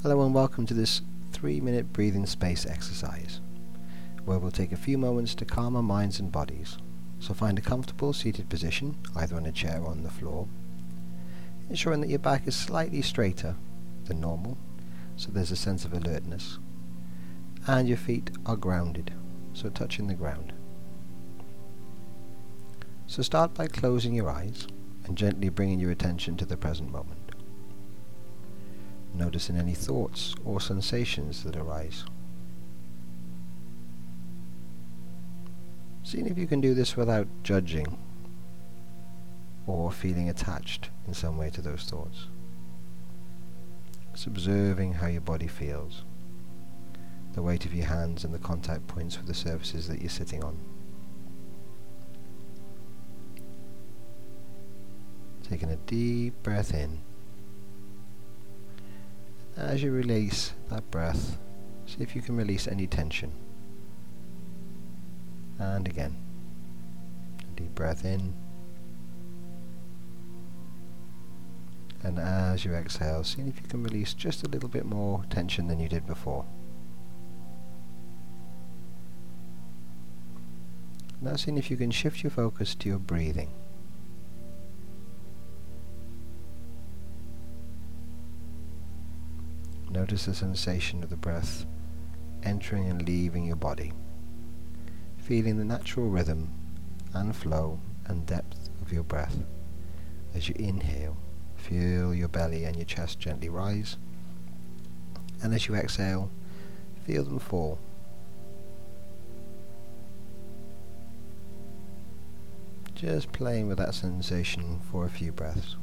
Hello and welcome to this 3-minute breathing space exercise, where we'll take a few moments to calm our minds and bodies. So find a comfortable seated position, either on a chair or on the floor, ensuring that your back is slightly straighter than normal, so there's a sense of alertness, and your feet are grounded, so touching the ground. So start by closing your eyes and gently bringing your attention to the present moment. Noticing any thoughts or sensations that arise. Seeing if you can do this without judging or feeling attached in some way to those thoughts. Just observing how your body feels, the weight of your hands and the contact points with the surfaces that you're sitting on. Taking a deep breath in. As you release that breath, see if you can release any tension. And again, a deep breath in. And as you exhale, see if you can release just a little bit more tension than you did before. Now seeing if you can shift your focus to your breathing. Notice the sensation of the breath entering and leaving your body, feeling the natural rhythm and flow and depth of your breath. As you inhale, feel your belly and your chest gently rise, and as you exhale, feel them fall. Just playing with that sensation for a few breaths.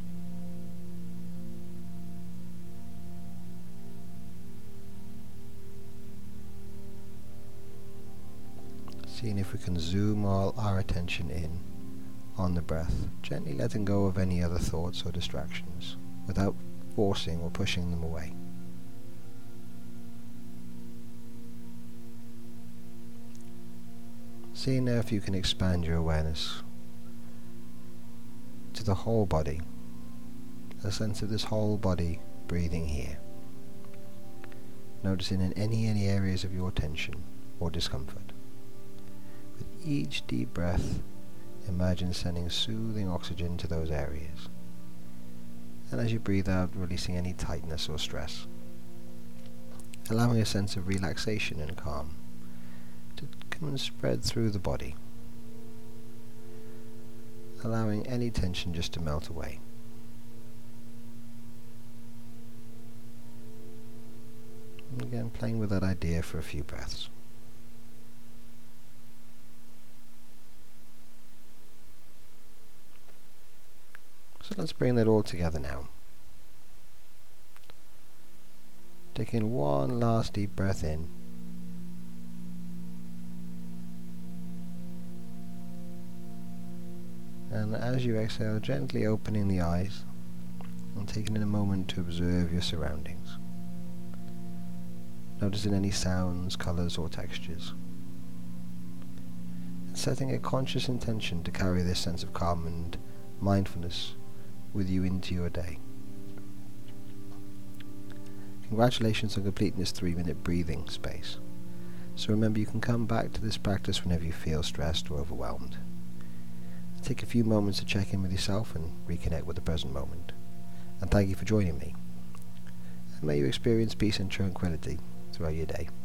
Seeing if we can zoom all our attention in on the breath, gently letting go of any other thoughts or distractions without forcing or pushing them away. Seeing now if you can expand your awareness to the whole body, a sense of this whole body breathing here. Noticing in any areas of your tension or discomfort. With each deep breath, imagine sending soothing oxygen to those areas. And as you breathe out, releasing any tightness or stress. Allowing a sense of relaxation and calm to come and spread through the body. Allowing any tension just to melt away. And again, playing with that idea for a few breaths. So let's bring that all together now. Taking one last deep breath in. And as you exhale, gently opening the eyes and taking in a moment to observe your surroundings. Noticing any sounds, colours or textures. And setting a conscious intention to carry this sense of calm and mindfulness with you into your day. Congratulations on completing this 3-minute breathing space. So remember, you can come back to this practice whenever you feel stressed or overwhelmed. Take a few moments to check in with yourself and reconnect with the present moment. And thank you for joining me. And may you experience peace and tranquility throughout your day.